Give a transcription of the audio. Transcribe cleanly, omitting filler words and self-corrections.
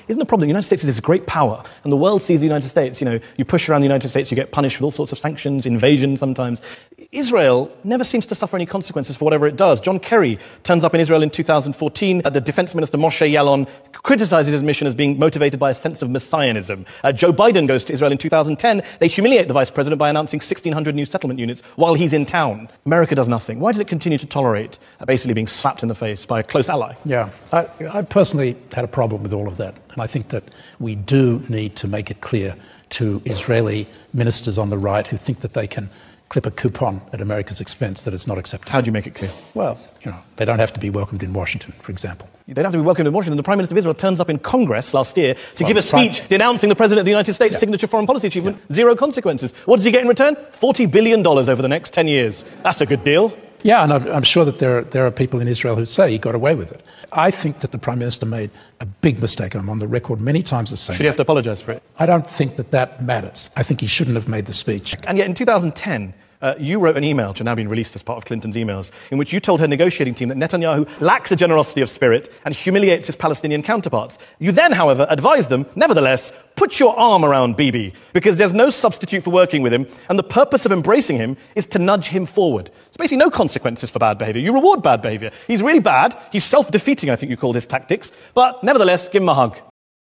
isn't the problem the United States is this great power, and the world sees the United States, you push around the United States, you get punished with all sorts of sanctions, invasion sometimes. Israel never seems to suffer any consequences for whatever it does. John Kerry turns up in Israel in 2014. The defense minister Moshe Yaalon criticizes his mission as being motivated by a sense of messianism. Joe Biden goes to Israel in 2010. They humiliate the vice president by announcing 1,600 new settlement units while he's in town. America does nothing. Why does it continue to tolerate basically being slapped in the face by a close ally? Yeah, I personally had a problem with all of that. And I think that we do need to make it clear to Israeli ministers on the right who think that they can clip a coupon at America's expense that it's not acceptable. How do you make it clear? Well, they don't have to be welcomed in Washington, for example. They don't have to be welcomed in Washington. The Prime Minister of Israel turns up in Congress last year to give a speech denouncing the President of the United States' signature foreign policy achievement, zero consequences. What does he get in return? $40 billion over the next 10 years. That's a good deal. Yeah, and I'm sure that there are people in Israel who say he got away with it. I think that the Prime Minister made a big mistake. I'm on the record many times as saying. Should he have to apologise for it? I don't think that matters. I think he shouldn't have made the speech. And yet in 2010, you wrote an email, which has now been released as part of Clinton's emails, in which you told her negotiating team that Netanyahu lacks a generosity of spirit and humiliates his Palestinian counterparts. You then, however, advised them, nevertheless, put your arm around Bibi, because there's no substitute for working with him, and the purpose of embracing him is to nudge him forward. So basically no consequences for bad behaviour. You reward bad behaviour. He's really bad. He's self-defeating, I think you called his tactics. But nevertheless, give him a hug.